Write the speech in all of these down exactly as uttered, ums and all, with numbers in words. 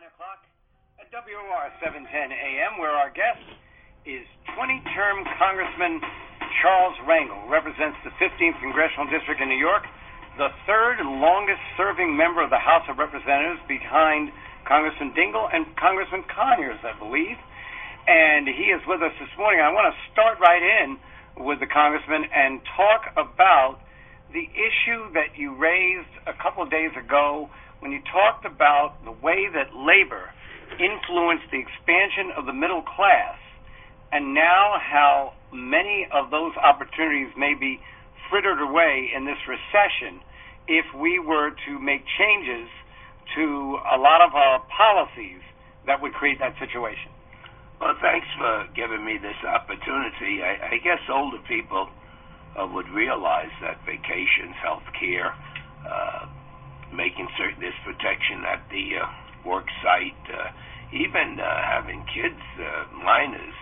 nine o'clock at W O R seven ten A M, where our guest is twenty-term Congressman Charles Rangel, represents the fifteenth Congressional District in New York, the third longest-serving member of the House of Representatives behind Congressman Dingell and Congressman Conyers, I believe. And he is with us this morning. I want to start right in with the Congressman and talk about the issue that you raised a couple of days ago when you talked about the way that labor influenced the expansion of the middle class, and now how many of those opportunities may be frittered away in this recession if we were to make changes to a lot of our policies that would create that situation. Well, thanks for giving me this opportunity. I, I guess older people uh, would realize that vacations, health care, uh, making certain there's protection at the uh, work site, uh, even uh, having kids, uh, minors,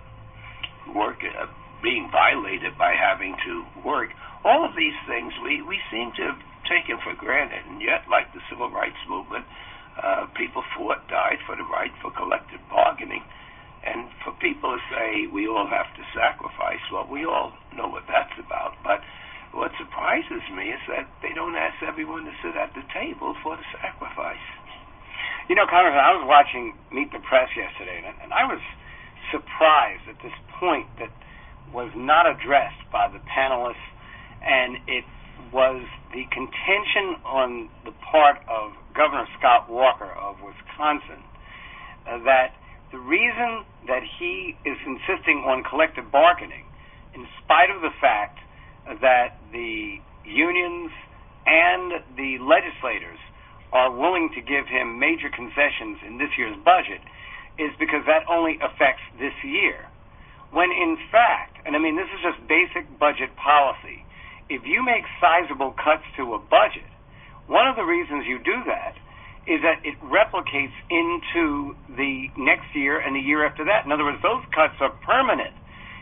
uh, work uh, being violated by having to work. All of these things we, we seem to have taken for granted, and yet, like the civil rights movement, uh, people fought, died for the right for collective bargaining. And for people to say we all have to sacrifice, well, we all know what that's about. But what surprises me is that they don't ask everyone to sit at the table for the sacrifice. You know, Congressman, I was watching Meet the Press yesterday, and, and I was surprised at this point that was not addressed by the panelists, and it was the contention on the part of Governor Scott Walker of Wisconsin uh, that the reason that he is insisting on collective bargaining, in spite of the fact that the unions and the legislators are willing to give him major concessions in this year's budget, is because that only affects this year. When in fact, and I mean this is just basic budget policy, if you make sizable cuts to a budget, one of the reasons you do that is that it replicates into the next year and the year after that. In other words, those cuts are permanent.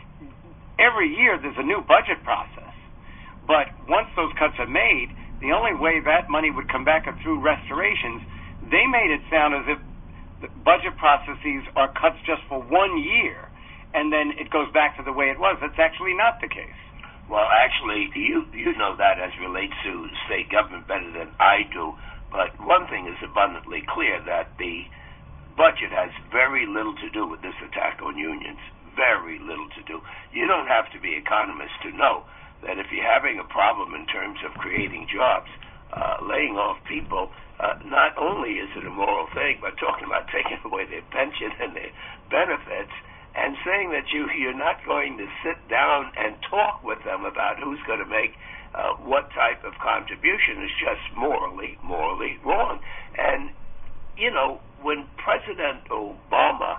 Every year there's a new budget process. But once those cuts are made, the only way that money would come back are through restorations. They made it sound as if the budget processes are cuts just for one year, and then it goes back to the way it was. That's actually not the case. Well, actually, you you know that as relates to state government better than I do. But one thing is abundantly clear, that the budget has very little to do with this attack on unions. Very little to do. You don't have to be economist to know that if you're having a problem in terms of creating jobs, uh, laying off people, uh, not only is it a moral thing, but talking about taking away their pension and their benefits and saying that you, you're not going to sit down and talk with them about who's going to make uh, what type of contribution is just morally, morally wrong. And, you know, when President Obama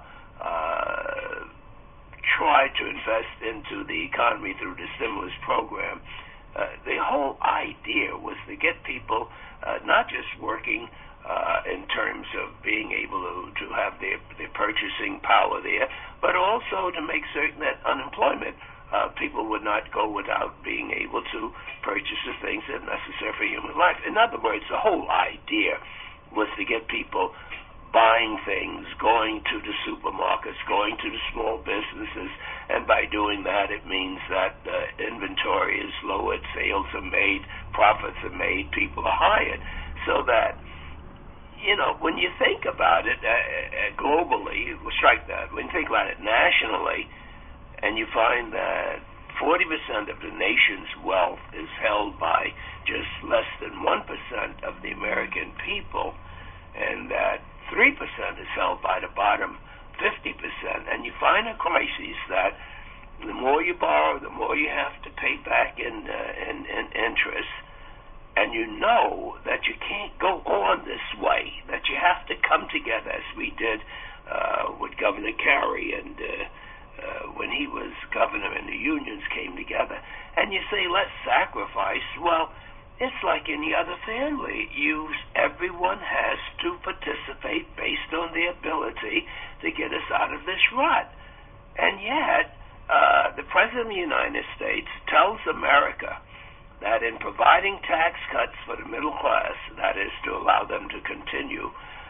uh, tried to invest into the economy through the stimulus program, uh, the whole idea was to get people uh, not just working uh, in terms of being able to, to have their, their purchasing power there, but also to make certain that unemployment, uh, people would not go without being able to purchase the things that are necessary for human life. In other words, the whole idea was to get people buying things, going to the supermarkets, going to the small businesses, and by doing that, it means that uh, inventory is lowered, sales are made, profits are made, people are hired. So that, you know, when you think about it uh, uh, globally, strike that, when you think about it nationally, and you find that forty percent of the nation's wealth is held by just less than one percent of the American people, and that three percent is held by the bottom fifty percent, and you find a crisis that the more you borrow, the more you have to pay back in, uh, in, in interest, and you know that you can't go on this way, that you have to come together, as we did uh, with Governor Carey and uh, uh, when he was governor and the unions came together, and you say, let's sacrifice. Well, it's like any other family. You, everyone has to participate based on their ability to get us out of this rut. And yet, uh, the President of the United States tells America that in providing tax cuts for the middle class, that is to allow them to continue